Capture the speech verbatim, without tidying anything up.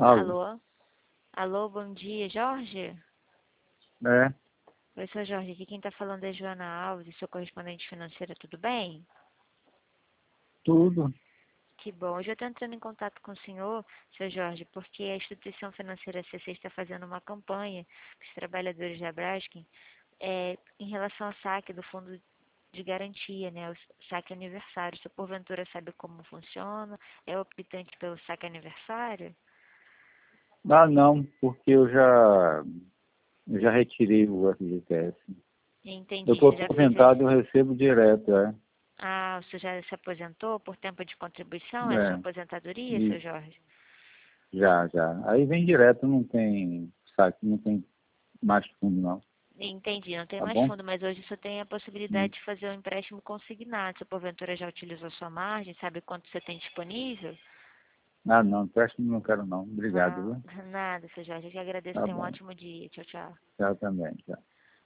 Alô? Alô? Alô, bom dia, Jorge? É, Oi, sou Jorge. Aqui quem está falando é Joana Alves, sou correspondente financeira, tudo bem? tudo. Que bom. Hoje eu estou entrando em contato com o senhor, seu Jorge, porque a instituição financeira C C está fazendo uma campanha para os trabalhadores da Braskem é, em relação ao saque do fundo de garantia, né? O saque aniversário. Você porventura sabe como funciona? É optante pelo saque aniversário? Ah, não, porque eu já, eu já retirei o F G T S. Eu Entendi. estou Você já fez esse... aposentado, eu recebo direto, é. Ah, você já se aposentou por tempo de contribuição? É sua É, aposentadoria, seu e Jorge? já, já. Aí vem direto, não tem saque, não tem mais fundo, não. Entendi, não tem Tá mais bom? fundo, mas hoje você tem a Hum. possibilidade de fazer um empréstimo consignado. Se porventura já utilizou sua margem, sabe quanto você tem disponível? Ah, não, empréstimo não quero, não. Obrigado, Ah, viu? nada, seu Jorge. Eu que agradeço. Tá Tenha um bom. ótimo dia. Tchau, tchau. Tchau também, tchau.